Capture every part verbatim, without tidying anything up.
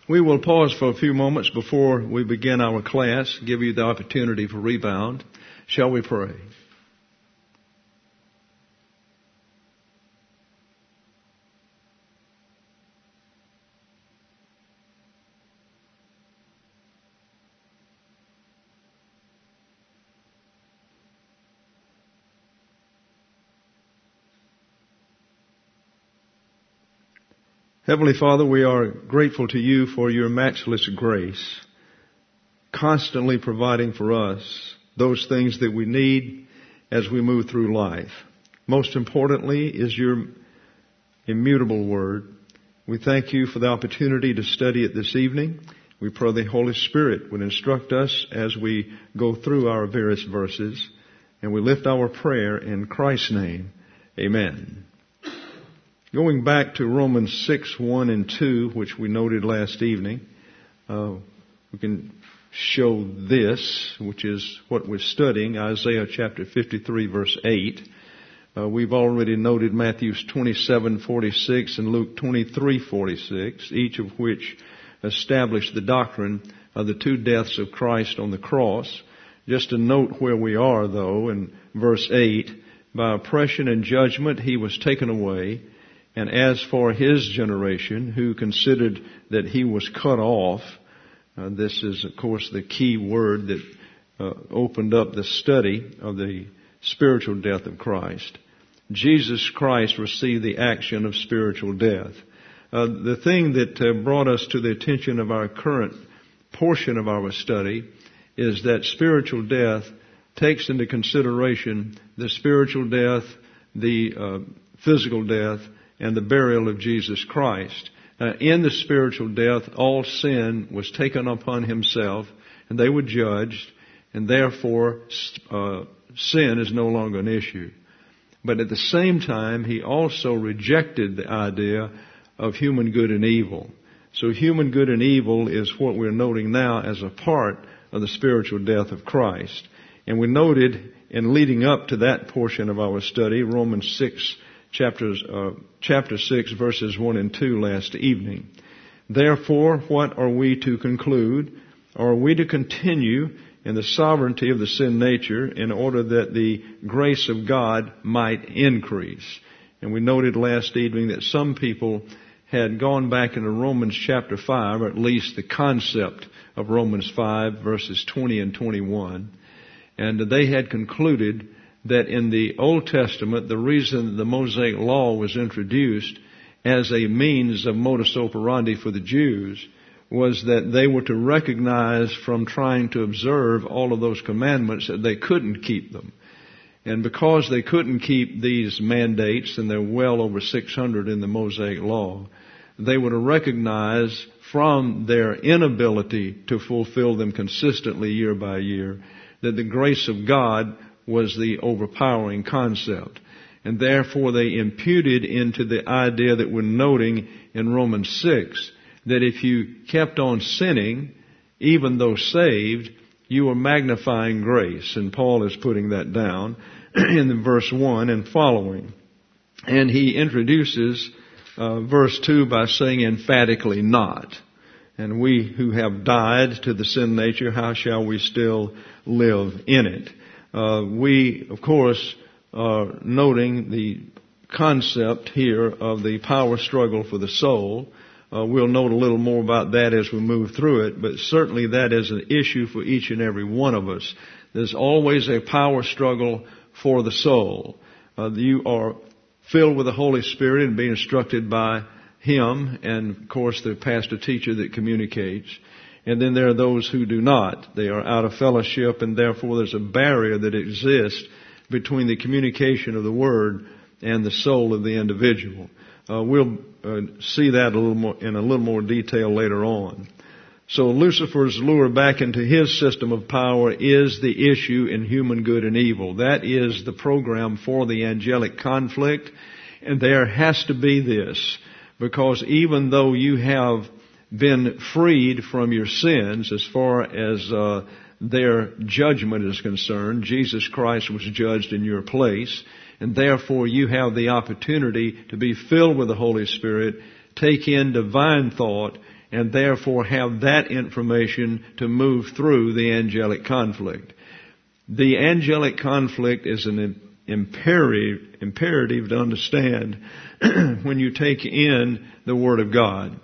We will pause for a few moments before we begin our class, give you the opportunity for rebound. Shall we pray? Heavenly Father, we are grateful to you for your matchless grace, constantly providing for us those things that we need as we move through life. Most importantly is your immutable word. We thank you for the opportunity to study it this evening. We pray the Holy Spirit would instruct us as we go through our various verses, and we lift our prayer in Christ's name. Amen. Going back to Romans six, one and two, which we noted last evening, uh, we can show this, which is what we're studying, Isaiah chapter fifty-three, verse eight. Uh, we've already noted Matthew twenty-seven, forty-six and Luke twenty-three, forty-six, each of which establish the doctrine of the two deaths of Christ on the cross. Just to note where we are, though, in verse eight, by oppression and judgment he was taken away. And as for his generation, who considered that he was cut off, uh, this is, of course, the key word that uh, opened up the study of the spiritual death of Christ. Jesus Christ received the action of spiritual death. Uh, the thing that uh, brought us to the attention of our current portion of our study is that spiritual death takes into consideration the spiritual death, the uh, physical death, and the burial of Jesus Christ. Uh, in the spiritual death, all sin was taken upon himself, and they were judged, and therefore uh, sin is no longer an issue. But at the same time, he also rejected the idea of human good and evil. So human good and evil is what we're noting now as a part of the spiritual death of Christ. And we noted in leading up to that portion of our study, Romans six, Chapters, uh, chapter six, verses one and two last evening. Therefore, what are we to conclude? Are we to continue in the sovereignty of the sin nature in order that the grace of God might increase? And we noted last evening that some people had gone back into Romans chapter five, or at least the concept of Romans five, verses twenty and twenty-one, and they had concluded that in the Old Testament, the reason the Mosaic Law was introduced as a means of modus operandi for the Jews was that they were to recognize from trying to observe all of those commandments that they couldn't keep them. And because they couldn't keep these mandates, and there are well over six hundred in the Mosaic Law, they were to recognize from their inability to fulfill them consistently year by year that the grace of God was the overpowering concept. And therefore they imputed into the idea that we're noting in Romans six, that if you kept on sinning, even though saved, you were magnifying grace. And Paul is putting that down in verse one and following. And he introduces uh, verse two by saying emphatically not. And we who have died to the sin nature, how shall we still live in it? Uh, we, of course, are noting the concept here of the power struggle for the soul. Uh, we'll note a little more about that as we move through it, but certainly that is an issue for each and every one of us. There's always a power struggle for the soul. Uh, you are filled with the Holy Spirit and being instructed by Him, and of course the pastor teacher that communicates. And then there are those who do not. They are out of fellowship, and therefore there's a barrier that exists between the communication of the Word and the soul of the individual. Uh, we'll uh, see that a little more in a little more detail later on. So Lucifer's lure back into his system of power is the issue in human good and evil. That is the program for the angelic conflict, and there has to be this, because even though you have been freed from your sins as far as uh, their judgment is concerned, Jesus Christ was judged in your place, and therefore you have the opportunity to be filled with the Holy Spirit, take in divine thought, and therefore have that information to move through the angelic conflict. The angelic conflict is an imperative, imperative to understand when you take in the Word of God.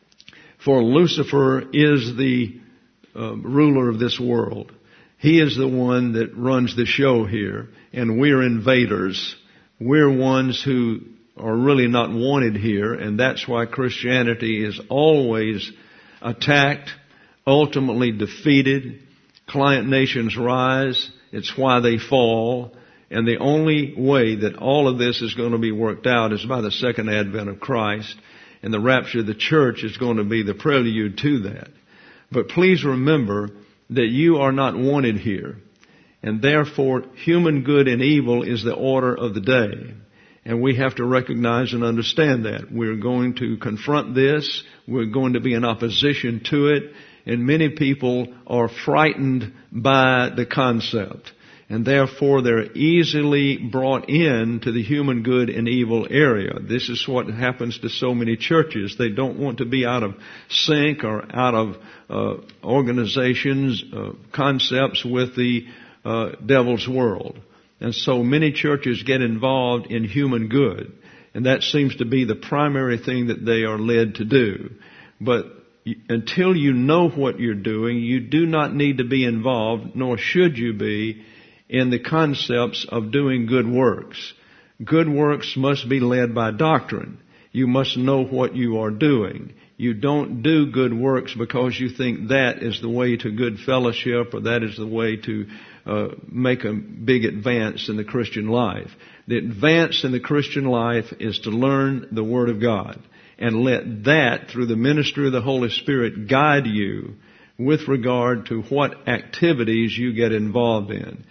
For Lucifer is the uh, ruler of this world. He is the one that runs the show here, and we're invaders. We're ones who are really not wanted here, and that's why Christianity is always attacked, ultimately defeated. Client nations rise. It's why they fall. And the only way that all of this is going to be worked out is by the second advent of Christ. And the rapture of the church is going to be the prelude to that. But please remember that you are not wanted here. And therefore, human good and evil is the order of the day. And we have to recognize and understand that. We're going to confront this. We're going to be in opposition to it. And many people are frightened by the concept. And therefore, they're easily brought in to the human good and evil area. This is what happens to so many churches. They don't want to be out of sync or out of uh, organizations, uh, concepts with the uh, devil's world. And so many churches get involved in human good. And that seems to be the primary thing that they are led to do. But until you know what you're doing, you do not need to be involved, nor should you be, in the concepts of doing good works. Good works must be led by doctrine. You must know what you are doing. You don't do good works because you think that is the way to good fellowship or that is the way to uh, make a big advance in the Christian life. The advance in the Christian life is to learn the Word of God and let that, through the ministry of the Holy Spirit, guide you with regard to what activities you get involved in.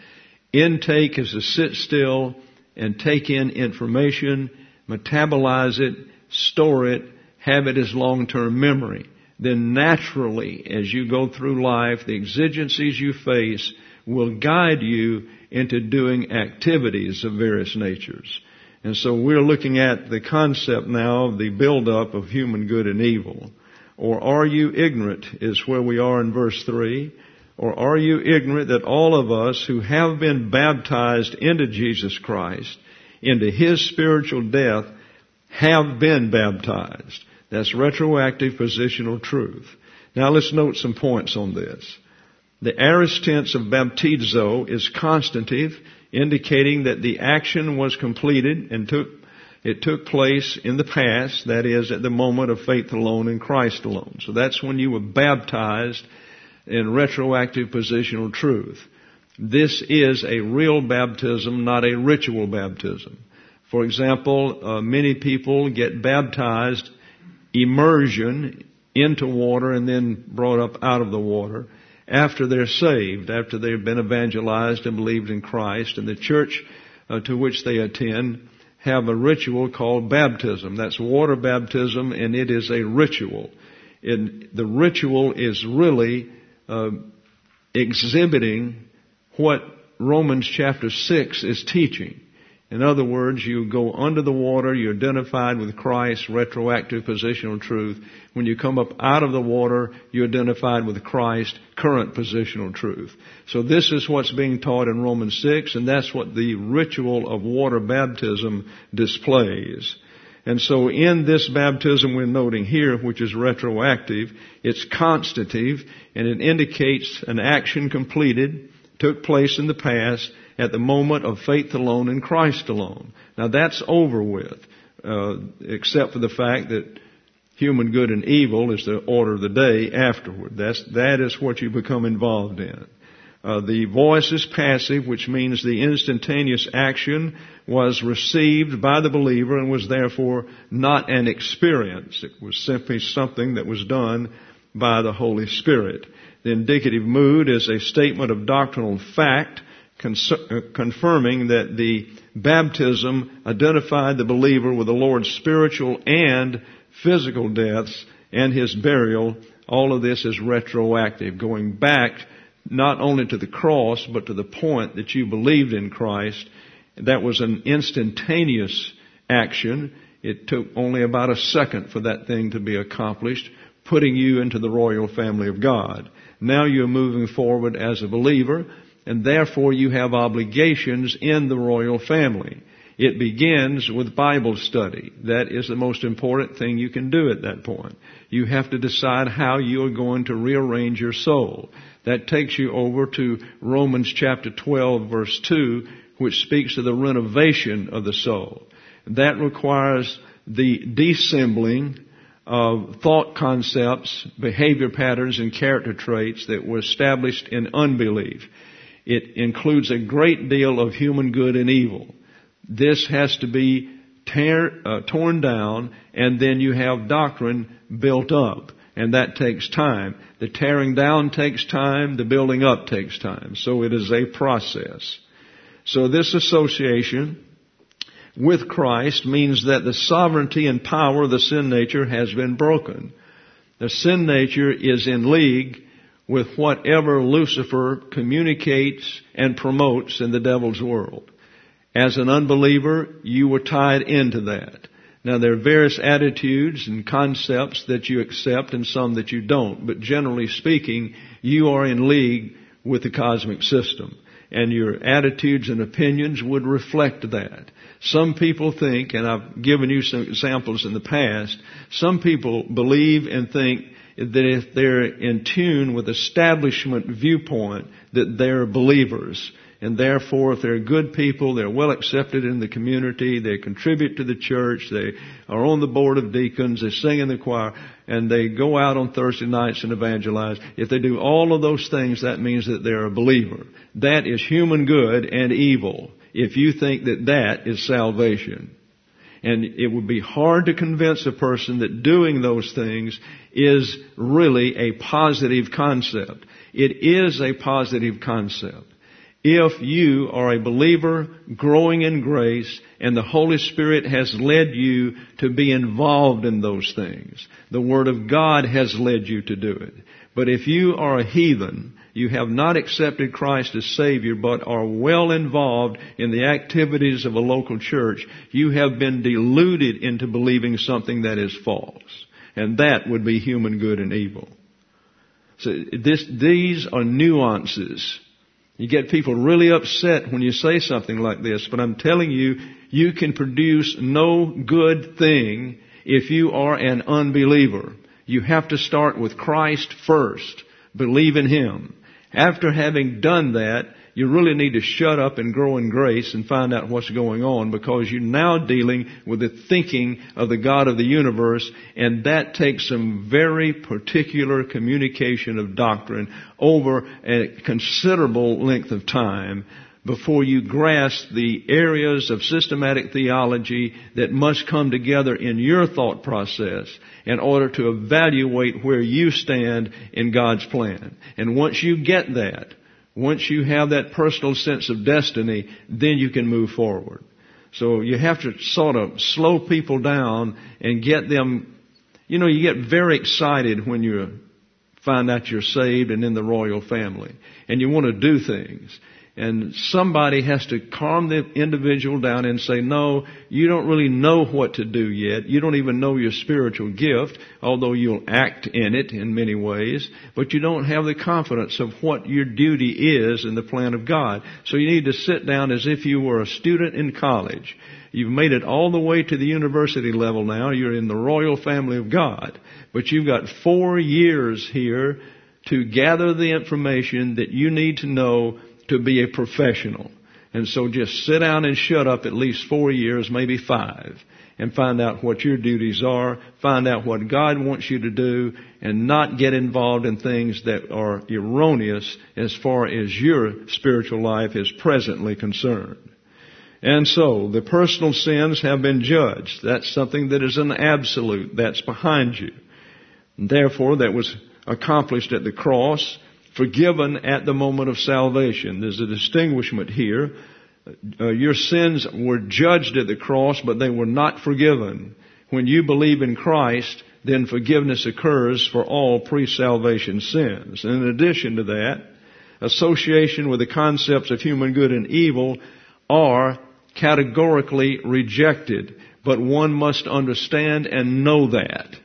Intake is to sit still and take in information, metabolize it, store it, have it as long-term memory. Then naturally, as you go through life, the exigencies you face will guide you into doing activities of various natures. And so we're looking at the concept now of the build-up of human good and evil. Or are you ignorant is where we are in verse three. Or are you ignorant that all of us who have been baptized into Jesus Christ, into His spiritual death, have been baptized? That's retroactive positional truth. Now let's note some points on this. The aorist tense of baptizo is constative, indicating that the action was completed and took it took place in the past, that is, at the moment of faith alone in Christ alone. So that's when you were baptized in retroactive positional truth. This is a real baptism, not a ritual baptism. For example, uh, many people get baptized, immersion into water and then brought up out of the water after they're saved, after they've been evangelized and believed in Christ. And the church uh, to which they attend have a ritual called baptism. That's water baptism, and it is a ritual. And the ritual is really Uh, exhibiting what Romans chapter six is teaching. In other words, you go under the water, you're identified with Christ, retroactive positional truth. When you come up out of the water, you're identified with Christ, current positional truth. So this is what's being taught in Romans six, and that's what the ritual of water baptism displays. And so in this baptism we're noting here, which is retroactive, it's constative, and it indicates an action completed, took place in the past, at the moment of faith alone in Christ alone. Now that's over with, uh, except for the fact that human good and evil is the order of the day afterward. That's, that is what you become involved in. Uh, the voice is passive, which means the instantaneous action was received by the believer and was therefore not an experience. It was simply something that was done by the Holy Spirit. The indicative mood is a statement of doctrinal fact, cons- uh, confirming that the baptism identified the believer with the Lord's spiritual and physical deaths and His burial. All of this is retroactive, going back not only to the cross, but to the point that you believed in Christ. That was an instantaneous action. It took only about a second for that thing to be accomplished. putting you into the royal family of God. Now you're moving forward as a believer, and therefore you have obligations in the royal family. It begins with Bible study. That is the most important thing you can do at that point. You have to decide how you are going to rearrange your soul. That takes you over to Romans chapter twelve, verse two, which speaks of the renovation of the soul. That requires the dissembling of thought concepts, behavior patterns, and character traits that were established in unbelief. It includes a great deal of human good and evil. This has to be tear, uh, torn down, and then you have doctrine built up. And that takes time. The tearing down takes time. The building up takes time. So it is a process. So this association with Christ means that the sovereignty and power of the sin nature has been broken. The sin nature is in league with whatever Lucifer communicates and promotes in the devil's world. As an unbeliever, you were tied into that. Now, there are various attitudes and concepts that you accept and some that you don't. But generally speaking, you are in league with the cosmic system. And your attitudes and opinions would reflect that. Some people think, and I've given you some examples in the past, some people believe and think that if they're in tune with establishment viewpoint, that they're believers. And therefore, if they're good people, they're well accepted in the community, they contribute to the church, they are on the board of deacons, they sing in the choir, and they go out on Thursday nights and evangelize. If they do all of those things, that means that they're a believer. That is human good and evil, if you think that that is salvation. And it would be hard to convince a person that doing those things is really a positive concept. It is a positive concept. If you are a believer growing in grace and the Holy Spirit has led you to be involved in those things, the Word of God has led you to do it. But if you are a heathen, you have not accepted Christ as Savior but are well involved in the activities of a local church, you have been deluded into believing something that is false. And that would be human good and evil. So this, these are nuances. You get people really upset when you say something like this, but I'm telling you, you can produce no good thing if you are an unbeliever. You have to start with Christ first. Believe in Him. After having done that, you really need to shut up and grow in grace and find out what's going on, because you're now dealing with the thinking of the God of the universe, and that takes some very particular communication of doctrine over a considerable length of time before you grasp the areas of systematic theology that must come together in your thought process in order to evaluate where you stand in God's plan. And once you get that, once you have that personal sense of destiny, then you can move forward. So you have to sort of slow people down and get them, you know, you get very excited when you find out you're saved and in the royal family. And you want to do things. And somebody has to calm the individual down and say, no, you don't really know what to do yet. You don't even know your spiritual gift, although you'll act in it in many ways. But you don't have the confidence of what your duty is in the plan of God. So you need to sit down as if you were a student in college. You've made it all the way to the university level now. You're in the royal family of God. But you've got four years here to gather the information that you need to know to be a professional. And so just sit down and shut up at least four years, maybe five, and find out what your duties are, find out what God wants you to do, and not get involved in things that are erroneous as far as your spiritual life is presently concerned. And so the personal sins have been judged. That's something that is an absolute. That's behind you. And therefore, that was accomplished at the cross, forgiven at the moment of salvation. There's a distinguishment here. Uh, your sins were judged at the cross, but they were not forgiven. When you believe in Christ, then forgiveness occurs for all pre-salvation sins. And in addition to that, association with the concepts of human good and evil are categorically rejected. But one must understand and know that.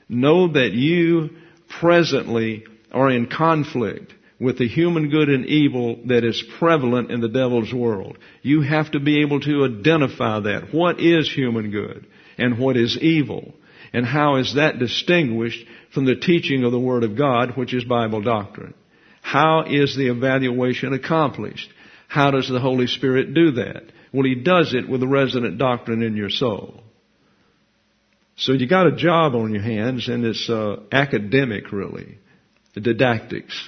know that you presently are in conflict with the human good and evil that is prevalent in the devil's world. You have to be able to identify that. What is human good and what is evil? And how is that distinguished from the teaching of the Word of God, which is Bible doctrine? How is the evaluation accomplished? How does the Holy Spirit do that? Well, He does it with the resident doctrine in your soul. So you got a job on your hands, and it's uh, academic, really. The didactics.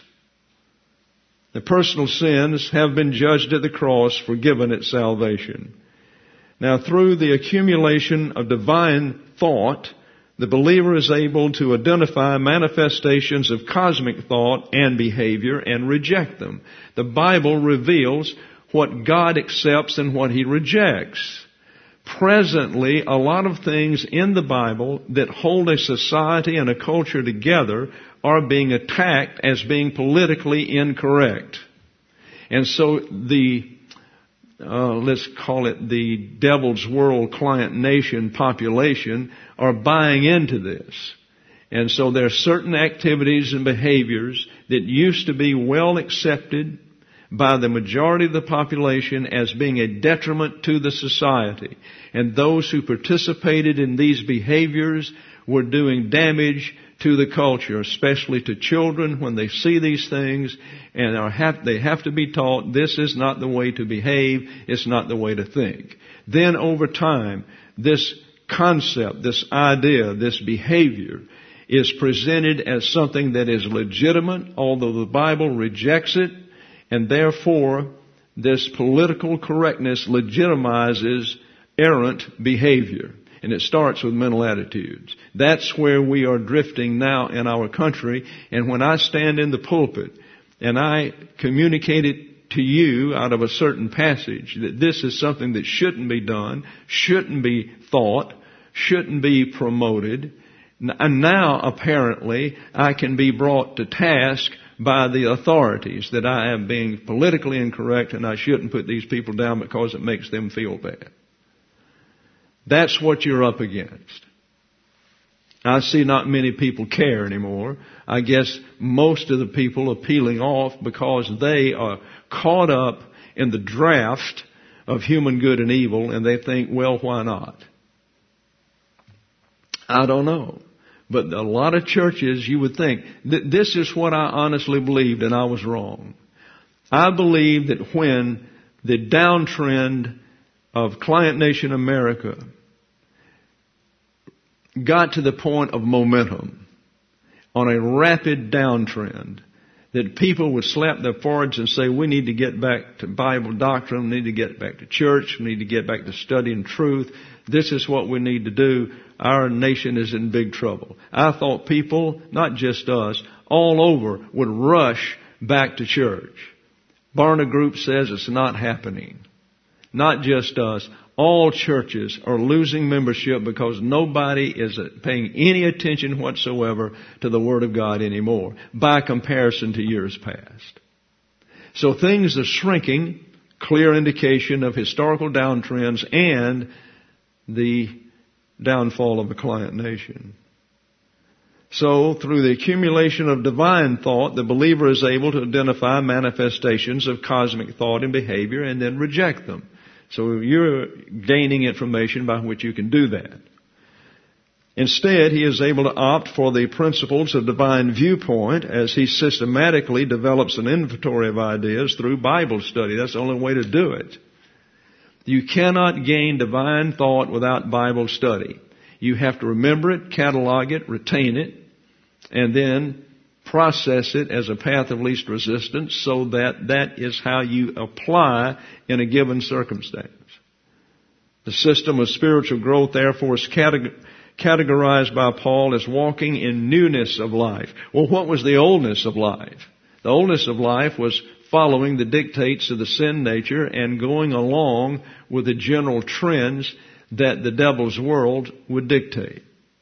The personal sins have been judged at the cross, forgiven at salvation. Now, through the accumulation of divine thought, the believer is able to identify manifestations of cosmic thought and behavior and reject them. The Bible reveals what God accepts and what He rejects. Presently, a lot of things in the Bible that hold a society and a culture together are being attacked as being politically incorrect. And so the, uh, let's call it the devil's world client nation population are buying into this. And so there are certain activities and behaviors that used to be well accepted by the majority of the population as being a detriment to the society. And those who participated in these behaviors were doing damage to the culture, especially to children when they see these things, and are have, they have to be taught this is not the way to behave, it's not the way to think. Then over time, this concept, this idea, this behavior is presented as something that is legitimate, although the Bible rejects it. And therefore, this political correctness legitimizes errant behavior. And it starts with mental attitudes. That's where we are drifting now in our country. And when I stand in the pulpit and I communicate it to you out of a certain passage that this is something that shouldn't be done, shouldn't be thought, shouldn't be promoted, and now apparently I can be brought to task by the authorities that I am being politically incorrect and I shouldn't put these people down because it makes them feel bad. That's what you're up against. I see not many people care anymore. I guess most of the people are peeling off because they are caught up in the draft of human good and evil and they think, well, why not? I don't know. But a lot of churches, you would think, that this is what I honestly believed and I was wrong. I believe that when the downtrend of Client Nation America got to the point of momentum on a rapid downtrend, that people would slap their foreheads and say, we need to get back to Bible doctrine, we need to get back to church, we need to get back to studying truth. This is what we need to do. Our nation is in big trouble. I thought people, not just us, all over would rush back to church. Barna Group says it's not happening. Not just us. All churches are losing membership because nobody is paying any attention whatsoever to the Word of God anymore by comparison to years past. So things are shrinking, clear indication of historical downtrends and the downfall of a client nation. So, through the accumulation of divine thought, the believer is able to identify manifestations of cosmic thought and behavior and then reject them. So you're gaining information by which you can do that. Instead, he is able to opt for the principles of divine viewpoint as he systematically develops an inventory of ideas through Bible study. That's the only way to do it. You cannot gain divine thought without Bible study. You have to remember it, catalog it, retain it, and then process it as a path of least resistance so that that is how you apply in a given circumstance. The system of spiritual growth, therefore, is categorized by Paul as walking in newness of life. Well, what was the oldness of life? The oldness of life was following the dictates of the sin nature and going along with the general trends that the devil's world would dictate.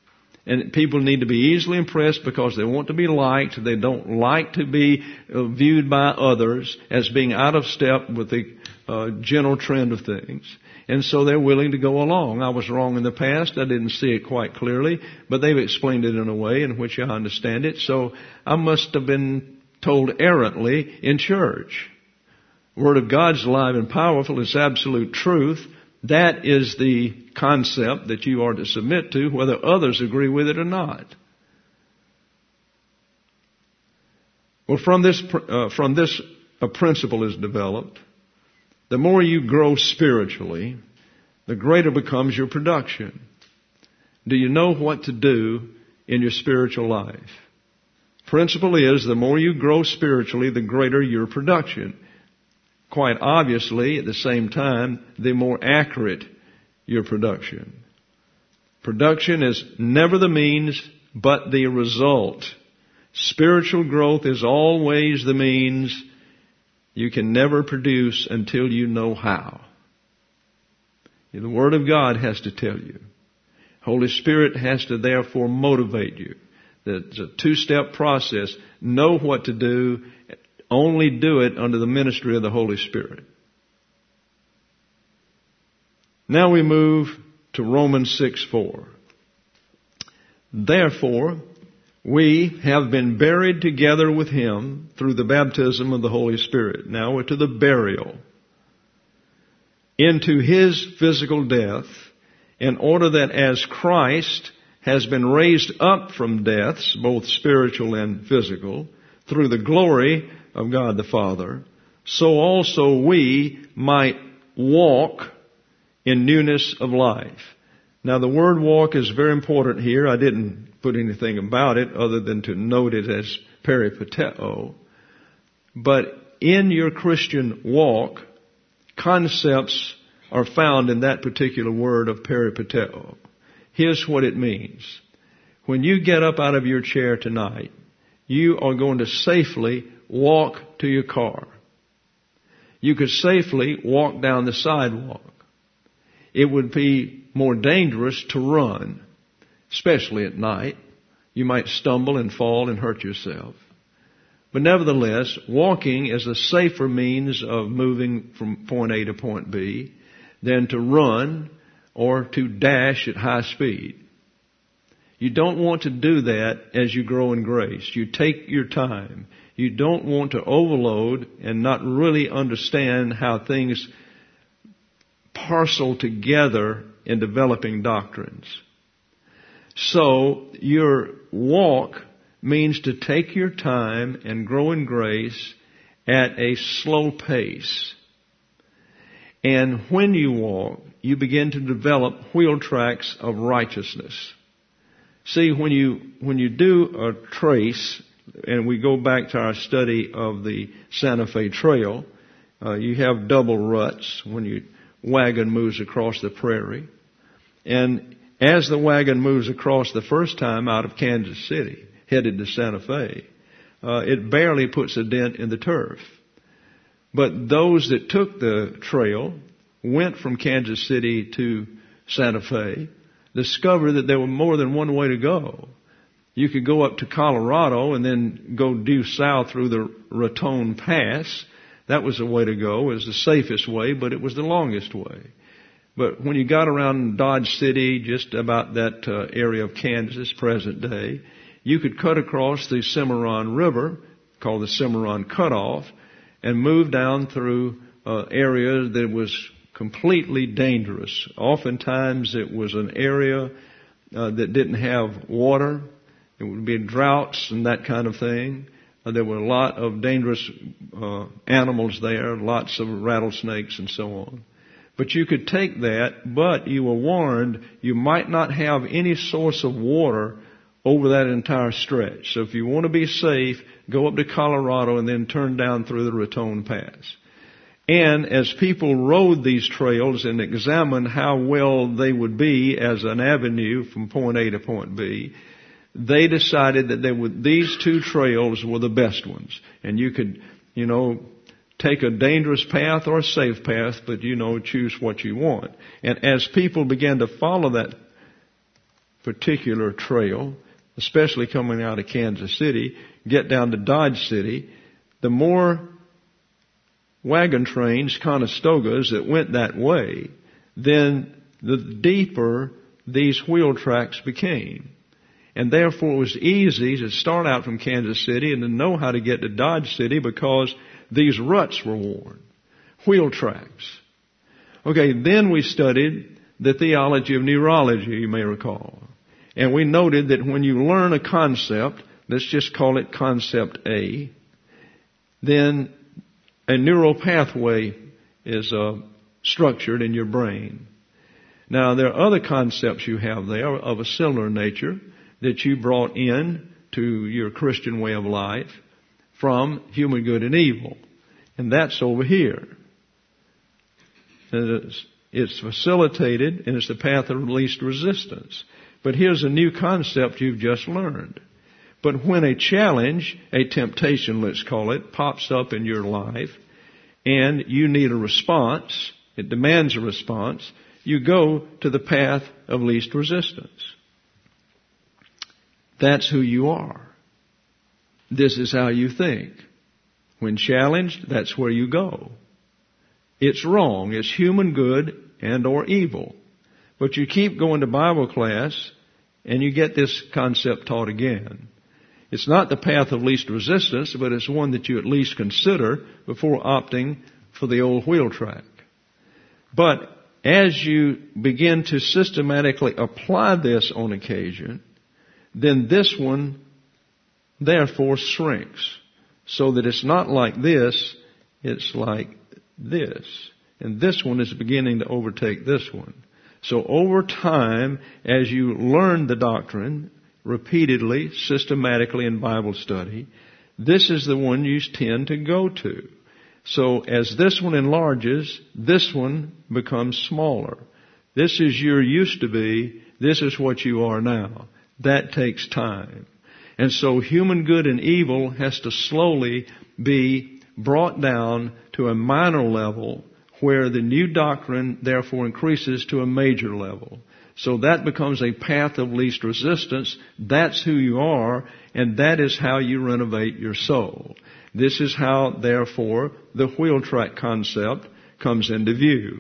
And people need to be easily impressed because they want to be liked. They don't like to be uh, viewed by others as being out of step with the uh, general trend of things. And so they're willing to go along. I was wrong in the past. I didn't see it quite clearly, but they've explained it in a way in which I understand it. So I must have been told errantly in church. The Word of God's alive and powerful. It's absolute truth. That is the concept that you are to submit to, whether others agree with it or not. Well, from this, uh, from this, a principle is developed. The more you grow spiritually, the greater becomes your production. Do you know what to do in your spiritual life? Principle is, the more you grow spiritually, the greater your production. Quite obviously, at the same time, the more accurate your production. Production is never the means, but the result. Spiritual growth is always the means. You can never produce until you know how. The Word of God has to tell you. Holy Spirit has to therefore motivate you. It's a two-step process. Know what to do. Only do it under the ministry of the Holy Spirit. Now we move to Romans six four. Therefore, we have been buried together with Him through the baptism of the Holy Spirit. Now we're to the burial. Into His physical death, in order that as Christ has been raised up from deaths, both spiritual and physical, through the glory of God the Father, so also we might walk in newness of life. Now the word walk is very important here. I didn't put anything about it other than to note it as peripateo. But in your Christian walk, concepts are found in that particular word of peripateo. Here's what it means. When you get up out of your chair tonight, you are going to safely walk to your car. You could safely walk down the sidewalk. It would be more dangerous to run, especially at night. You might stumble and fall and hurt yourself. But nevertheless, walking is a safer means of moving from point A to point B than to run or to dash at high speed. You don't want to do that as you grow in grace. You take your time. You don't want to overload and not really understand how things parcel together in developing doctrines. So your walk means to take your time and grow in grace at a slow pace. And when you walk, you begin to develop wheel tracks of righteousness. See, when you, when you do a trace, and we go back to our study of the Santa Fe Trail, uh, you have double ruts when your wagon moves across the prairie. And as the wagon moves across the first time out of Kansas City, headed to Santa Fe, uh, it barely puts a dent in the turf. But those that took the trail, went from Kansas City to Santa Fe, discovered that there was more than one way to go. You could go up to Colorado and then go due south through the Raton Pass. That was the way to go. It was the safest way, but it was the longest way. But when you got around Dodge City, just about that uh, area of Kansas, present day, you could cut across the Cimarron River, called the Cimarron Cutoff, and move down through uh, area that was completely dangerous. Oftentimes it was an area uh, that didn't have water. It would be droughts and that kind of thing. Uh, there were a lot of dangerous uh, animals there, lots of rattlesnakes and so on. But you could take that, but you were warned you might not have any source of water over that entire stretch. So if you want to be safe, go up to Colorado and then turn down through the Raton Pass. And as people rode these trails and examined how well they would be as an avenue from point A to point B, they decided that they would, these two trails were the best ones. And you could, you know, take a dangerous path or a safe path, but, you know, choose what you want. And as people began to follow that particular trail, especially coming out of Kansas City, get down to Dodge City, the more wagon trains, Conestogas, that went that way, then the deeper these wheel tracks became. And therefore it was easy to start out from Kansas City and to know how to get to Dodge City because these ruts were worn. Wheel tracks. Okay, then we studied the theology of neurology, you may recall. And we noted that when you learn a concept, let's just call it concept A, then a neural pathway is uh, structured in your brain. Now, there are other concepts you have there of a similar nature that you brought in to your Christian way of life from human good and evil. And that's over here. And it's, it's facilitated, and it's the path of least resistance. But here's a new concept you've just learned. But when a challenge, a temptation, let's call it, pops up in your life, and you need a response, it demands a response, you go to the path of least resistance. That's who you are. This is how you think. When challenged, that's where you go. It's wrong. It's human good and or evil. But you keep going to Bible class and you get this concept taught again. It's not the path of least resistance, but it's one that you at least consider before opting for the old wheel track. But as you begin to systematically apply this on occasion, then this one therefore shrinks. So that it's not like this, it's like this. And this one is beginning to overtake this one. So over time, as you learn the doctrine repeatedly, systematically in Bible study, this is the one you tend to go to. So as this one enlarges, this one becomes smaller. This is your used to be, this is what you are now. That takes time. And so human good and evil has to slowly be brought down to a minor level where the new doctrine therefore increases to a major level. So that becomes a path of least resistance. That's who you are, and that is how you renovate your soul. This is how, therefore, the wheel track concept comes into view.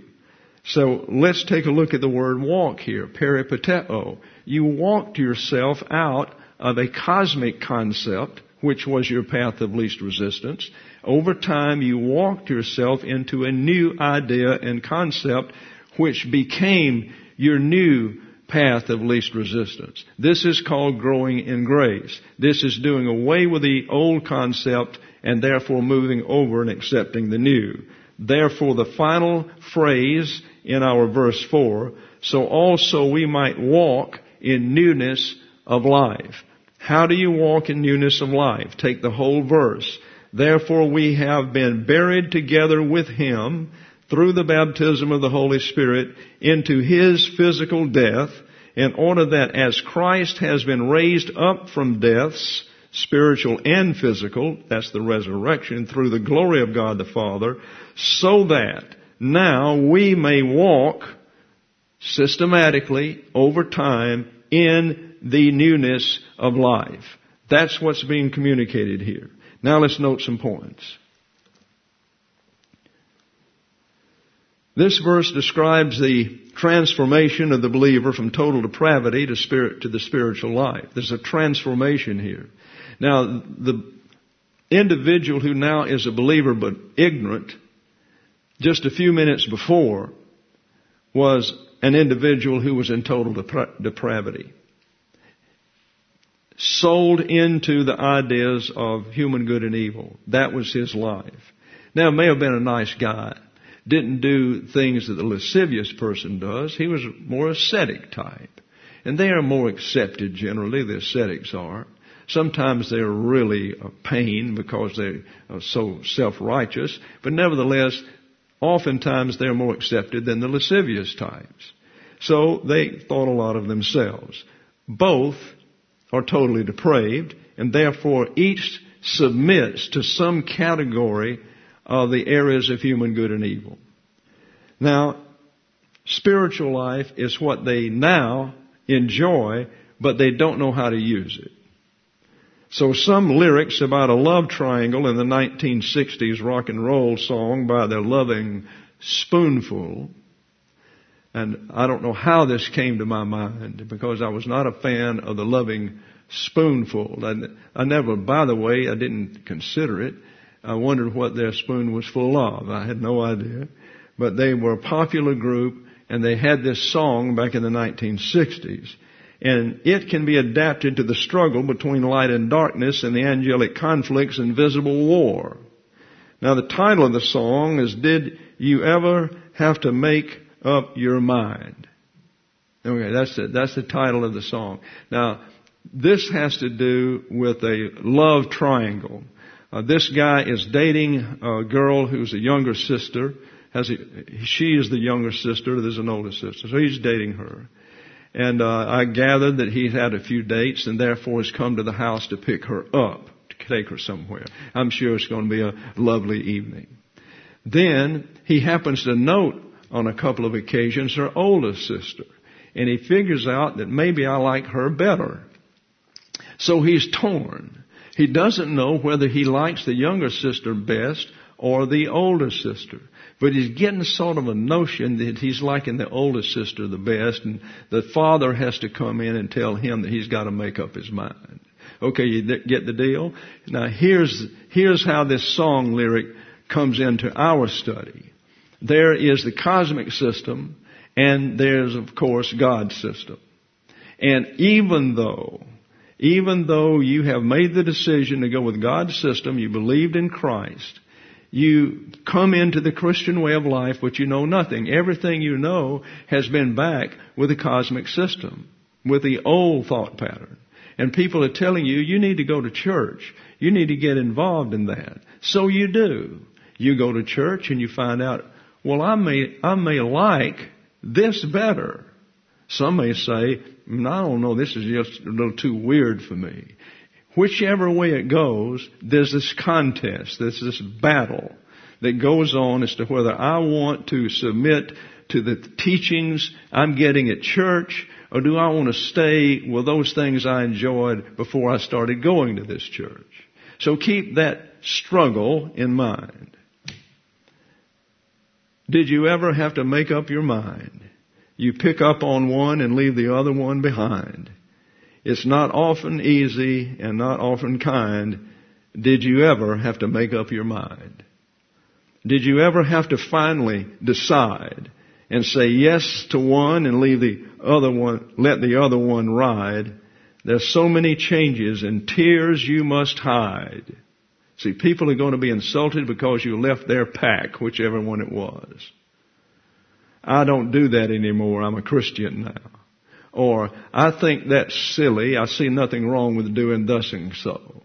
So let's take a look at the word walk here, peripateo. You walked yourself out of a cosmic concept, which was your path of least resistance. Over time, you walked yourself into a new idea and concept, which became your new path of least resistance. This is called growing in grace. This is doing away with the old concept and therefore moving over and accepting the new. Therefore, the final phrase in our verse four, so also we might walk in newness of life. How do you walk in newness of life? Take the whole verse. Therefore we have been buried together with Him through the baptism of the Holy Spirit into His physical death, in order that as Christ has been raised up from deaths, spiritual and physical, that's the resurrection, through the glory of God the Father, so that now we may walk systematically over time in the newness of life. That's what's being communicated here. Now let's note some points. This verse describes the transformation of the believer from total depravity to spirit to the spiritual life. There's a transformation here. Now, the individual who now is a believer but ignorant, just a few minutes before, was an individual who was in total depra- depravity. Sold into the ideas of human good and evil. That was his life. Now, he may have been a nice guy. Didn't do things that the lascivious person does. He was more ascetic type. And they are more accepted generally, the ascetics are. Sometimes they're really a pain because they are so self-righteous. But nevertheless, oftentimes they're more accepted than the lascivious types. So they thought a lot of themselves. Both are totally depraved, and therefore each submits to some category of the areas of human good and evil. Now, spiritual life is what they now enjoy, but they don't know how to use it. So some lyrics about a love triangle in the nineteen sixties rock and roll song by the Loving Spoonful. And I don't know how this came to my mind, because I was not a fan of the Loving Spoonful. I, I never, by the way, I didn't consider it. I wondered what their spoon was full of. I had no idea. But they were a popular group, and they had this song back in the nineteen sixties. And it can be adapted to the struggle between light and darkness and the angelic conflicts and visible war. Now the title of the song is, Did You Ever Have to Make Up Your Mind? Okay, that's it. That's the title of the song. Now, this has to do with a love triangle. Uh, this guy is dating a girl who's a younger sister. Has a, she is the younger sister. There's an older sister. So he's dating her. And uh, I gathered that he's had a few dates and therefore has come to the house to pick her up, to take her somewhere. I'm sure it's going to be a lovely evening. Then he happens to note on a couple of occasions her older sister. And he figures out that maybe I like her better. So he's torn. He doesn't know whether he likes the younger sister best or the older sister. But he's getting sort of a notion that he's liking the older sister the best, and the father has to come in and tell him that he's got to make up his mind. Okay, you get the deal? Now here's, here's how this song lyric comes into our study. There is the cosmic system, and there's, of course, God's system. And even though, even though you have made the decision to go with God's system, you believed in Christ, you come into the Christian way of life, but you know nothing. Everything you know has been back with the cosmic system, with the old thought pattern. And people are telling you, you need to go to church. You need to get involved in that. So you do. You go to church and you find out, well, I may, I may like this better. Some may say, I don't know, this is just a little too weird for me. Whichever way it goes, there's this contest, there's this battle that goes on as to whether I want to submit to the teachings I'm getting at church, or do I want to stay with those things I enjoyed before I started going to this church. So keep that struggle in mind. Did you ever have to make up your mind? You pick up on one and leave the other one behind. It's not often easy and not often kind. Did you ever have to make up your mind? Did you ever have to finally decide and say yes to one and leave the other one, let the other one ride? There's so many changes and tears you must hide. See, people are going to be insulted because you left their pack, whichever one it was. I don't do that anymore. I'm a Christian now. Or, I think that's silly. I see nothing wrong with doing thus and so.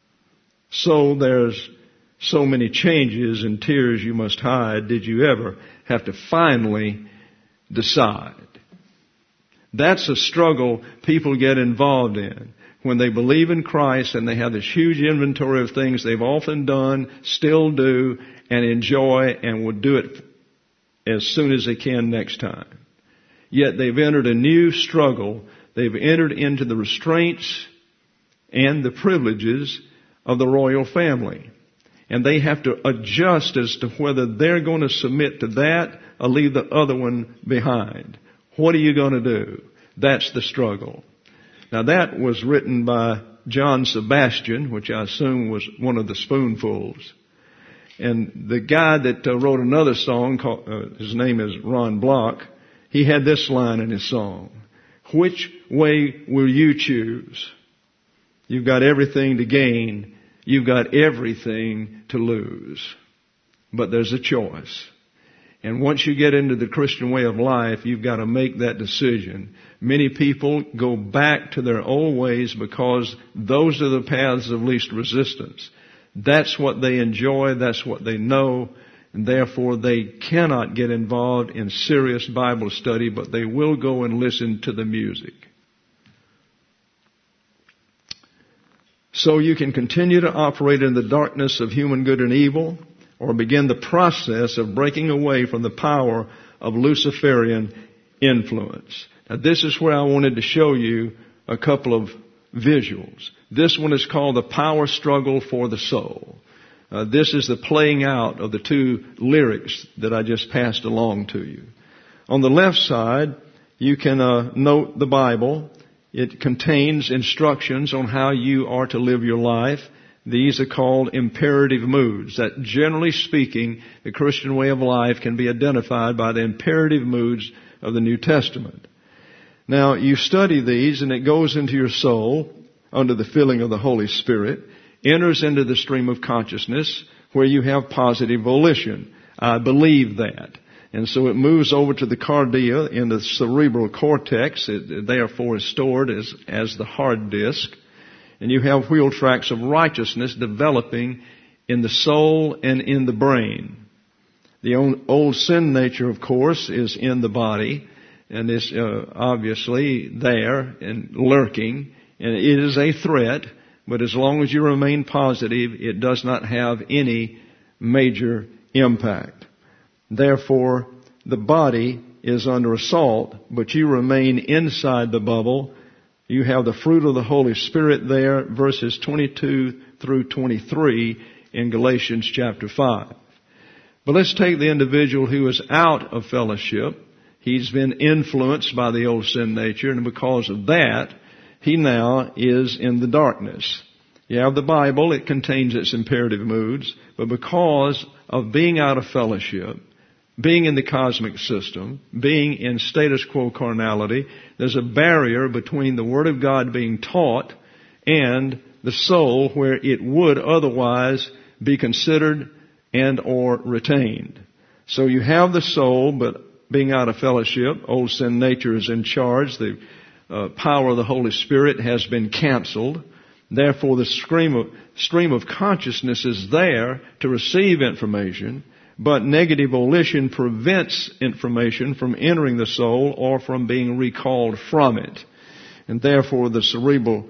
So there's so many changes and tears you must hide. Did you ever have to finally decide? That's a struggle people get involved in when they believe in Christ and they have this huge inventory of things they've often done, still do, and enjoy, and will do it as soon as they can next time. Yet they've entered a new struggle. They've entered into the restraints and the privileges of the royal family. And they have to adjust as to whether they're going to submit to that or leave the other one behind. What are you going to do? That's the struggle. Now that was written by John Sebastian, which I assume was one of the Spoonfuls. And the guy that uh, wrote another song, called, uh, his name is Ron Block, he had this line in his song. Which way will you choose? You've got everything to gain. You've got everything to lose. But there's a choice. And once you get into the Christian way of life, you've got to make that decision. Many people go back to their old ways because those are the paths of least resistance. That's what they enjoy. That's what they know. And therefore, they cannot get involved in serious Bible study, but they will go and listen to the music. So you can continue to operate in the darkness of human good and evil, or begin the process of breaking away from the power of Luciferian influence. Now, this is where I wanted to show you a couple of visuals. This one is called the power struggle for the soul. Uh, this is the playing out of the two lyrics that I just passed along to you. On the left side, you can uh, note the Bible. It contains instructions on how you are to live your life. These are called imperative moods. That generally speaking, the Christian way of life can be identified by the imperative moods of the New Testament. Now, you study these and it goes into your soul under the filling of the Holy Spirit, enters into the stream of consciousness where you have positive volition. I believe that. And so it moves over to the cardia in the cerebral cortex. It therefore is stored as, as the hard disk. And you have wheel tracks of righteousness developing in the soul and in the brain. The old, old sin nature, of course, is in the body and is uh, obviously there and lurking. And it is a threat, but as long as you remain positive, it does not have any major impact. Therefore, the body is under assault, but you remain inside the bubble. You have the fruit of the Holy Spirit there, verses twenty-two through twenty-three in Galatians chapter five. But let's take the individual who is out of fellowship. He's been influenced by the old sin nature, and because of that, he now is in the darkness. You have the Bible, it contains its imperative moods, but because of being out of fellowship, being in the cosmic system, being in status quo carnality, there's a barrier between the Word of God being taught and the soul where it would otherwise be considered and or retained. So you have the soul, but being out of fellowship, old sin nature is in charge. The uh, power of the Holy Spirit has been canceled. Therefore, the stream of, stream of consciousness is there to receive information, but negative volition prevents information from entering the soul or from being recalled from it. And therefore, the cerebral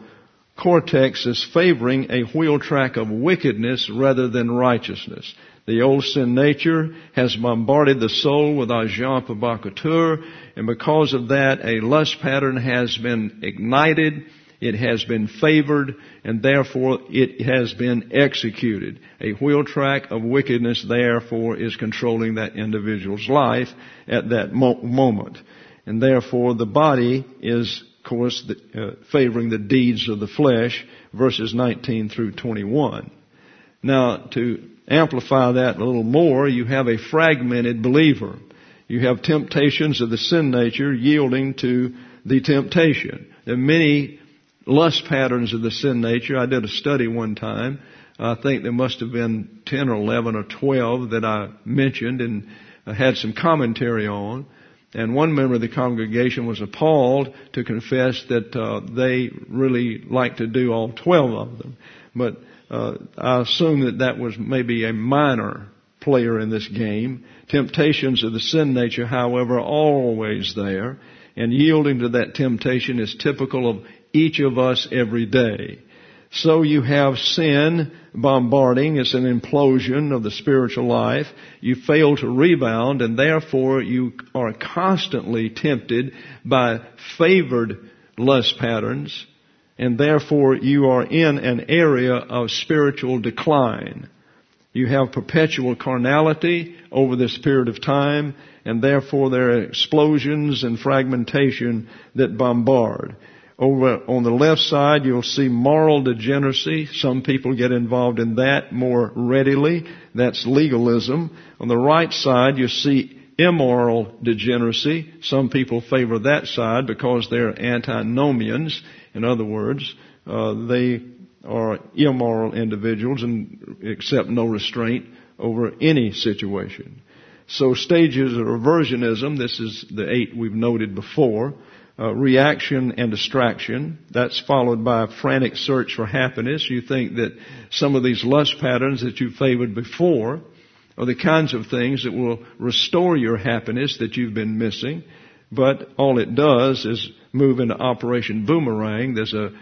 cortex is favoring a wheel track of wickedness rather than righteousness. The old sin nature has bombarded the soul with agent provocateur, and because of that, a lust pattern has been ignited. It has been favored, and therefore it has been executed. A wheel track of wickedness, therefore, is controlling that individual's life at that mo- moment. And therefore the body is, of course, the, uh, favoring the deeds of the flesh, verses nineteen through twenty-one. Now, to amplify that a little more, you have a fragmented believer. You have temptations of the sin nature yielding to the temptation. There are many lust patterns of the sin nature. I did a study one time. I think there must have been ten or eleven or twelve that I mentioned and had some commentary on. And one member of the congregation was appalled to confess that uh, they really like to do all twelve of them. But uh, I assume that that was maybe a minor player in this game. Temptations of the sin nature, however, are always there. And yielding to that temptation is typical of each of us every day. So you have sin bombarding. It's an implosion of the spiritual life. You fail to rebound, and therefore you are constantly tempted by favored lust patterns, and therefore you are in an area of spiritual decline. You have perpetual carnality over this period of time, and therefore there are explosions and fragmentation that bombard. Over on the left side, you'll see moral degeneracy. Some people get involved in that more readily. That's legalism. On the right side, you see immoral degeneracy. Some people favor that side because they're antinomians. In other words, uh, they are immoral individuals and accept no restraint over any situation. So stages of reversionism, this is the eight we've noted before. Uh, reaction and distraction. That's followed by a frantic search for happiness. You think that some of these lust patterns that you favored before are the kinds of things that will restore your happiness that you've been missing. But all it does is move into Operation Boomerang. There's a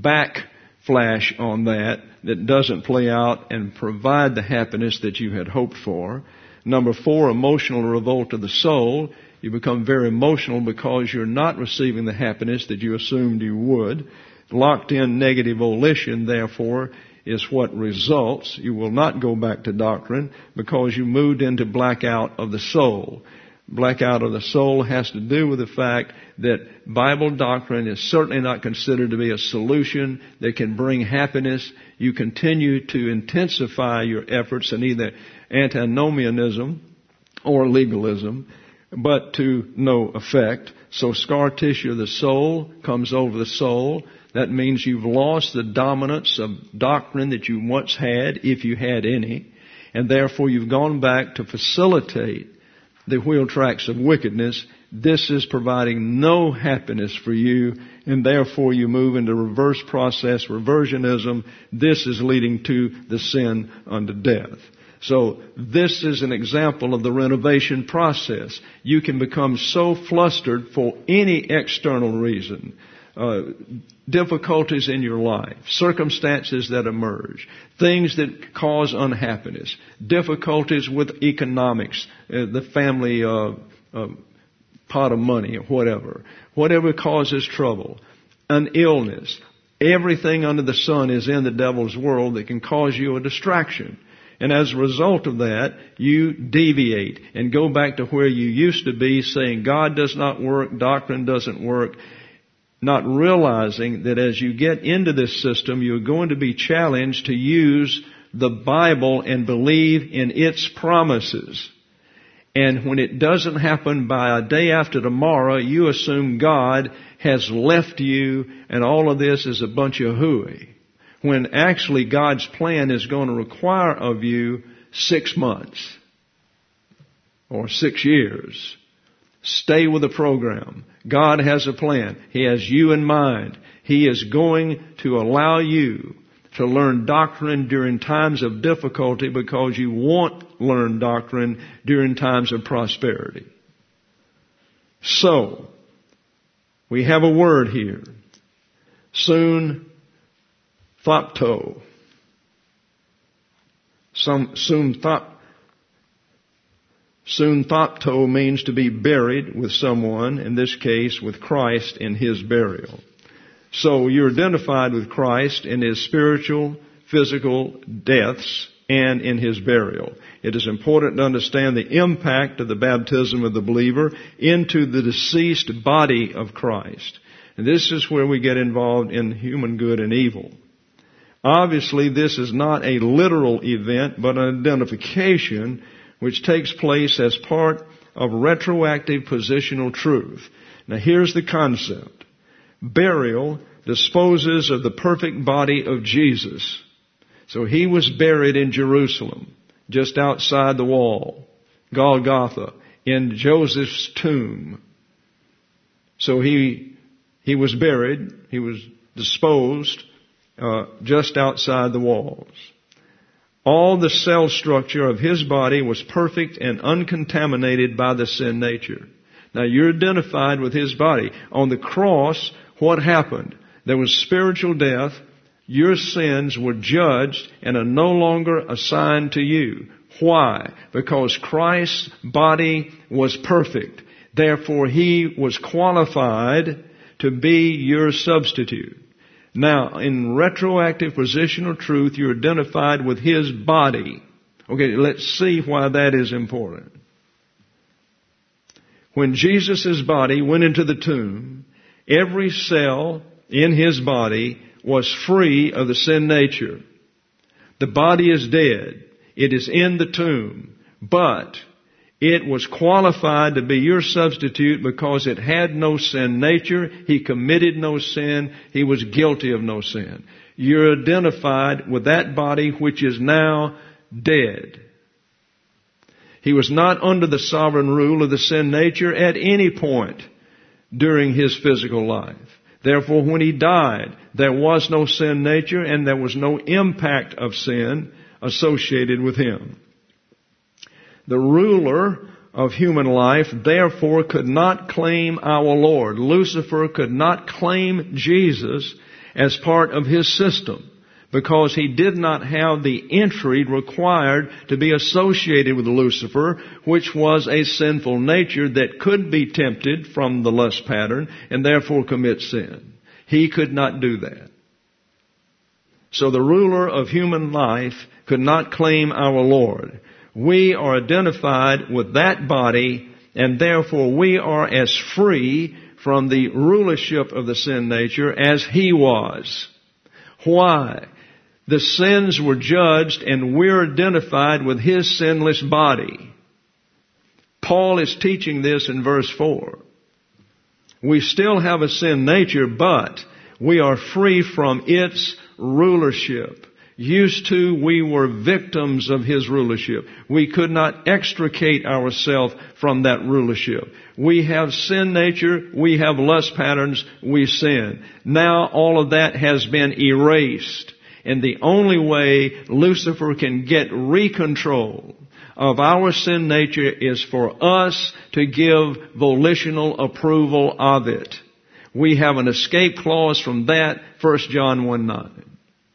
backflash on that that doesn't play out and provide the happiness that you had hoped for. Number four, emotional revolt of the soul. You become very emotional because you're not receiving the happiness that you assumed you would. Locked in negative volition, therefore, is what results. You will not go back to doctrine because you moved into blackout of the soul. Blackout of the soul has to do with the fact that Bible doctrine is certainly not considered to be a solution that can bring happiness. You continue to intensify your efforts in either antinomianism or legalism, but to no effect. So scar tissue of the soul comes over the soul. That means you've lost the dominance of doctrine that you once had, if you had any, and therefore you've gone back to facilitate the wheel tracks of wickedness. This is providing no happiness for you, and therefore you move into reverse process, reversionism. This is leading to the sin unto death. So this is an example of the renovation process. You can become so flustered for any external reason. Uh, difficulties in your life, circumstances that emerge, things that cause unhappiness, difficulties with economics, uh, the family uh, uh, pot of money or whatever, whatever causes trouble, an illness. Everything under the sun is in the devil's world that can cause you a distraction. And as a result of that, you deviate and go back to where you used to be, saying God does not work, doctrine doesn't work, not realizing that as you get into this system, you're going to be challenged to use the Bible and believe in its promises. And when it doesn't happen by a day after tomorrow, you assume God has left you and all of this is a bunch of hooey. When actually God's plan is going to require of you six months or six years. Stay with the program. God has a plan. He has you in mind. He is going to allow you to learn doctrine during times of difficulty because you won't learn doctrine during times of prosperity. So, we have a word here. Soon thopto. Some, soon thop. Soon thopto means to be buried with someone, in this case with Christ in His burial. So you're identified with Christ in His spiritual, physical deaths and in His burial. It is important to understand the impact of the baptism of the believer into the deceased body of Christ. And this is where we get involved in human good and evil. Obviously, this is not a literal event, but an identification which takes place as part of retroactive positional truth. Now here's the concept. Burial disposes of the perfect body of Jesus. So He was buried in Jerusalem, just outside the wall, Golgotha, in Joseph's tomb. So He, he was buried, He was disposed, uh, just outside the walls. All the cell structure of His body was perfect and uncontaminated by the sin nature. Now you're identified with His body. On the cross, what happened? There was spiritual death. Your sins were judged and are no longer assigned to you. Why? Because Christ's body was perfect. Therefore, He was qualified to be your substitute. Now, in retroactive positional truth, you're identified with His body. Okay, let's see why that is important. When Jesus' body went into the tomb, every cell in His body was free of the sin nature. The body is dead. It is in the tomb. But it was qualified to be your substitute because it had no sin nature. He committed no sin. He was guilty of no sin. You're identified with that body which is now dead. He was not under the sovereign rule of the sin nature at any point during His physical life. Therefore, when He died, there was no sin nature and there was no impact of sin associated with Him. The ruler of human life, therefore, could not claim our Lord. Lucifer could not claim Jesus as part of his system because he did not have the entry required to be associated with Lucifer, which was a sinful nature that could be tempted from the lust pattern and therefore commit sin. He could not do that. So the ruler of human life could not claim our Lord. We are identified with that body, and therefore we are as free from the rulership of the sin nature as he was. Why? The sins were judged, and we're identified with his sinless body. Paul is teaching this in verse four. We still have a sin nature, but we are free from its rulership. Used to, we were victims of his rulership. We could not extricate ourselves from that rulership. We have sin nature, we have lust patterns, we sin. Now all of that has been erased. And the only way Lucifer can get recontrol of our sin nature is for us to give volitional approval of it. We have an escape clause from that, First John one nine.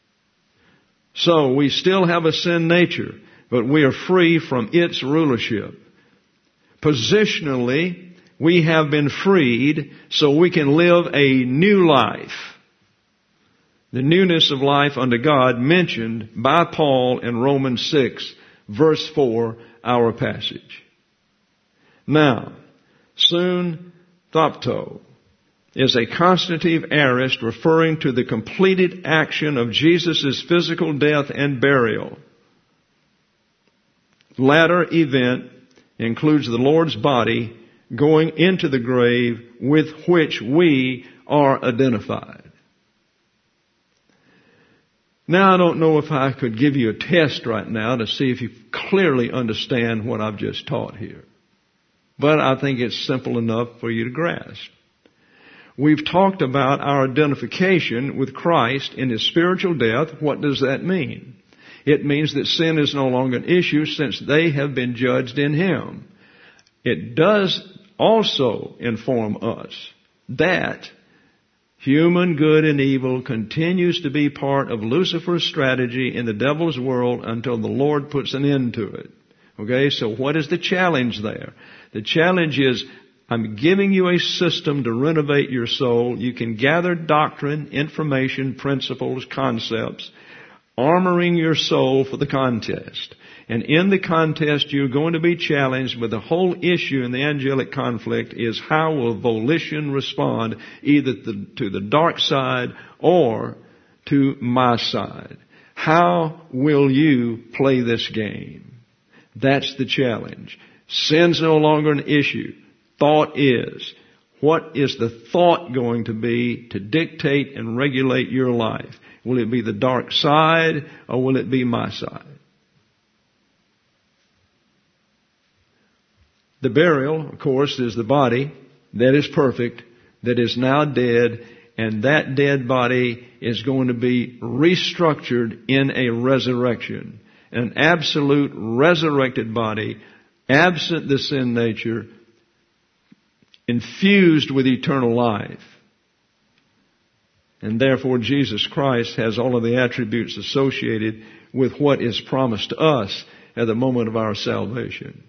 So we still have a sin nature, but we are free from its rulership. Positionally, we have been freed so we can live a new life. The newness of life unto God mentioned by Paul in Romans six, verse four, our passage. Now, soon thopto is a constitutive aorist referring to the completed action of Jesus' physical death and burial. Latter event includes the Lord's body going into the grave with which we are identified. Now, I don't know if I could give you a test right now to see if you clearly understand what I've just taught here. But I think it's simple enough for you to grasp. We've talked about our identification with Christ in his spiritual death. What does that mean? It means that sin is no longer an issue since they have been judged in him. It does also inform us that human good and evil continues to be part of Lucifer's strategy in the devil's world until the Lord puts an end to it. Okay, so what is the challenge there? The challenge is, I'm giving you a system to renovate your soul. You can gather doctrine, information, principles, concepts, armoring your soul for the contest. And in the contest, you're going to be challenged with the whole issue in the angelic conflict is how will volition respond either to the dark side or to my side. How will you play this game? That's the challenge. Sin's no longer an issue. Thought is. What is the thought going to be to dictate and regulate your life? Will it be the dark side or will it be my side? The burial, of course, is the body that is perfect, that is now dead, and that dead body is going to be restructured in a resurrection. An absolute resurrected body, absent the sin nature, infused with eternal life. And therefore Jesus Christ has all of the attributes associated with what is promised to us at the moment of our salvation.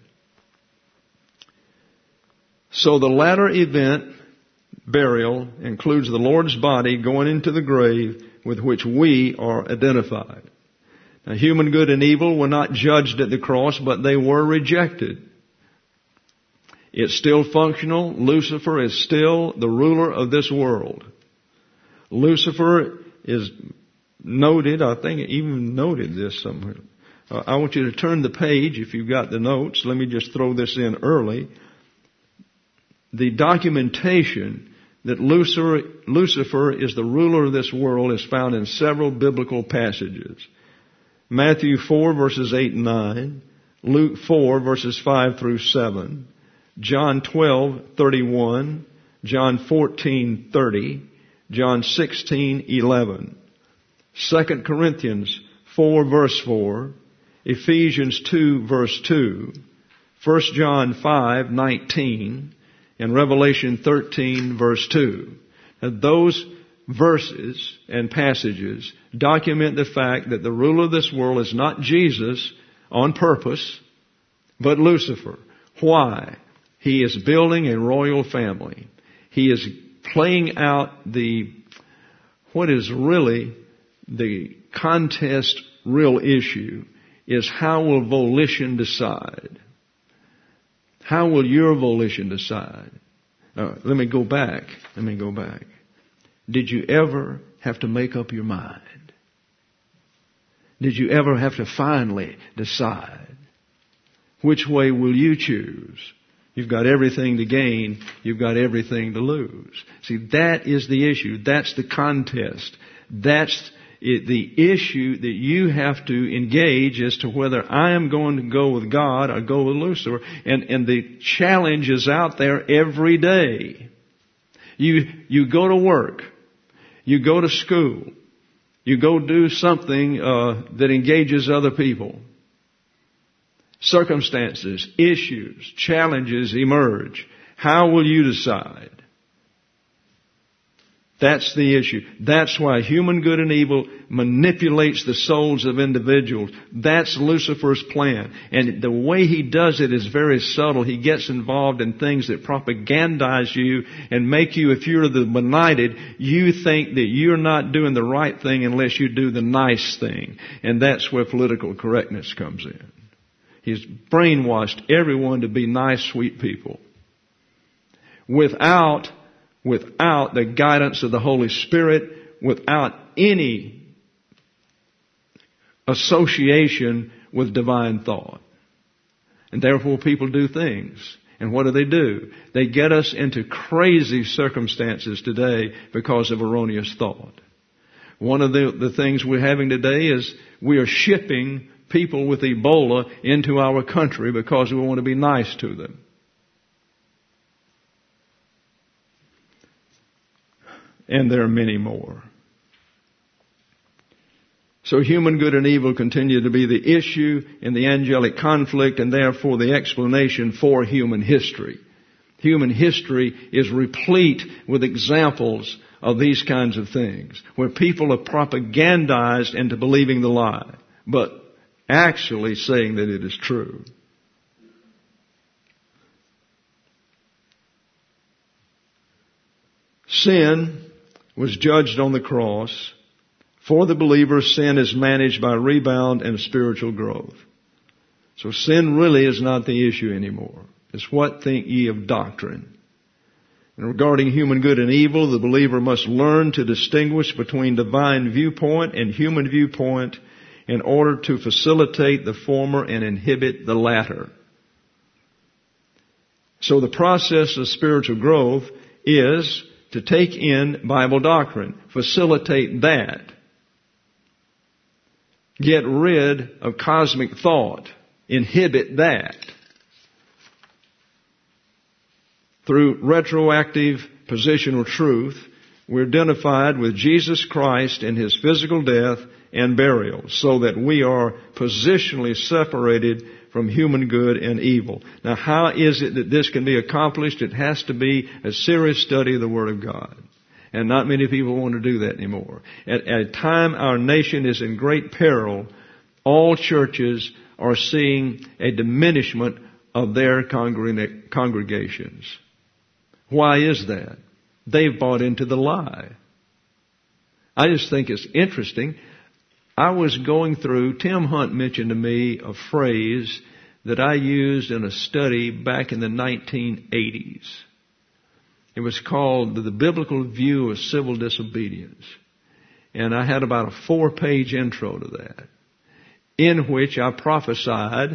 So the latter event, burial, includes the Lord's body going into the grave with which we are identified. Now, human good and evil were not judged at the cross, but they were rejected. It's still functional. Lucifer is still the ruler of this world. Lucifer is noted, I think it even noted this somewhere. Uh, I want you to turn the page if you've got the notes. Let me just throw this in early. The documentation that Lucifer, Lucifer is the ruler of this world is found in several biblical passages. Matthew four verses eight and nine, Luke four verses five through seven, John twelve thirty-one, John fourteen thirty, John sixteen eleven, Second Corinthians four verse four, Ephesians two verse two, First John five nineteen, and Revelation thirteen verse two. Now those verses and passages document the fact that the ruler of this world is not Jesus on purpose, but Lucifer. Why? He is building a royal family. He is playing out the, what is really the contest real issue is how will volition decide? How will your volition decide? Uh, let me go back. Let me go back. Did you ever have to make up your mind? Did you ever have to finally decide? Which way will you choose? You've got everything to gain. You've got everything to lose. See, that is the issue. That's the contest. That's it, the issue that you have to engage as to whether I am going to go with God or go with Lucifer. And, and the challenge is out there every day. You, you go to work. You go to school. You go do something uh, that engages other people. Circumstances, issues, challenges emerge. How will you decide? That's the issue. That's why human good and evil manipulates the souls of individuals. That's Lucifer's plan. And the way he does it is very subtle. He gets involved in things that propagandize you and make you, if you're the benighted, you think that you're not doing the right thing unless you do the nice thing. And that's where political correctness comes in. He's brainwashed everyone to be nice, sweet people. Without, without the guidance of the Holy Spirit, without any association with divine thought. And therefore people do things. And what do they do? They get us into crazy circumstances today because of erroneous thought. One of the, the things we're having today is we are shipping people with Ebola into our country because we want to be nice to them. And there are many more. So human good and evil continue to be the issue in the angelic conflict and therefore the explanation for human history. Human history is replete with examples of these kinds of things where people are propagandized into believing the lie, but actually saying that it is true. Sin was judged on the cross. For the believer, sin is managed by rebound and spiritual growth. So sin really is not the issue anymore. It's what think ye of doctrine. And regarding human good and evil, the believer must learn to distinguish between divine viewpoint and human viewpoint in order to facilitate the former and inhibit the latter. So the process of spiritual growth is to take in Bible doctrine, facilitate that, get rid of cosmic thought, inhibit that. Through retroactive positional truth, we're identified with Jesus Christ in His physical death and burial, so that we are positionally separated from human good and evil. Now, how is it that this can be accomplished? It has to be a serious study of the Word of God. And not many people want to do that anymore. At, at a time our nation is in great peril, all churches are seeing a diminishment of their congreg- congregations. Why is that? They've bought into the lie. I just think it's interesting. I was going through, Tim Hunt mentioned to me a phrase that I used in a study back in the nineteen eighties. It was called The Biblical View of Civil Disobedience. And I had about a four-page intro to that, in which I prophesied,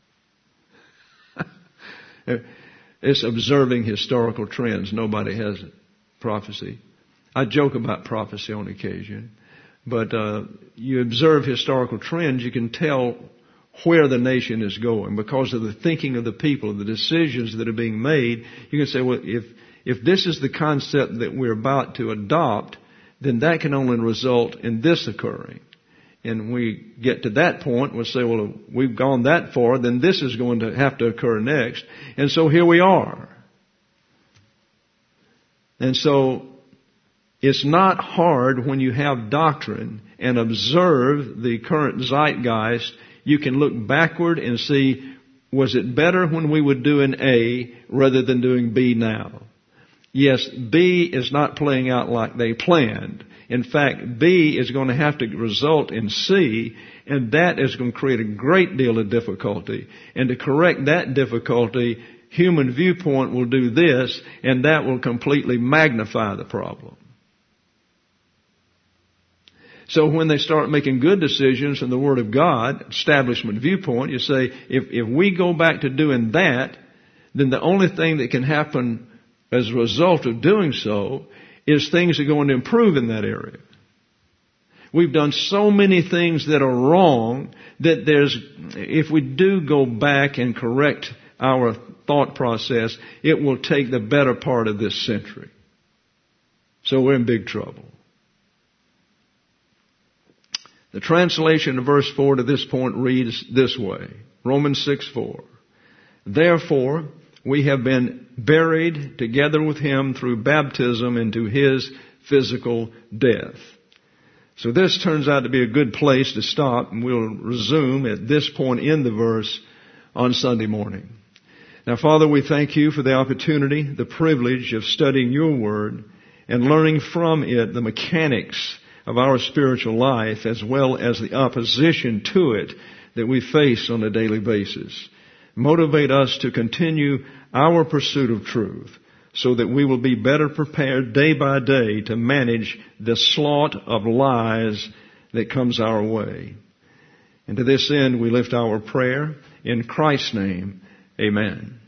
it's observing historical trends. Nobody has prophecy. I joke about prophecy on occasion. But uh, you observe historical trends, you can tell where the nation is going because of the thinking of the people, the decisions that are being made. You can say, well, if if this is the concept that we're about to adopt, then that can only result in this occurring. And we get to that point, we'll say, well, if we've gone that far, then this is going to have to occur next. And so here we are. And so It's not hard when you have doctrine and observe the current zeitgeist. You can look backward and see, was it better when we were doing A rather than doing B now? Yes, B is not playing out like they planned. In fact, B is going to have to result in C, and that is going to create a great deal of difficulty. And to correct that difficulty, human viewpoint will do this, and that will completely magnify the problem. So when they start making good decisions from the Word of God, establishment viewpoint, you say, if, if we go back to doing that, then the only thing that can happen as a result of doing so is things are going to improve in that area. We've done so many things that are wrong that there's, if we do go back and correct our thought process, it will take the better part of this century. So we're in big trouble. The translation of verse four to this point reads this way. Romans six four. Therefore, we have been buried together with Him through baptism into His physical death. So this turns out to be a good place to stop, and we'll resume at this point in the verse on Sunday morning. Now, Father, we thank You for the opportunity, the privilege of studying Your Word and learning from it the mechanics of our spiritual life as well as the opposition to it that we face on a daily basis. Motivate us to continue our pursuit of truth so that we will be better prepared day by day to manage the slaughter of lies that comes our way. And to this end, we lift our prayer in Christ's name. Amen.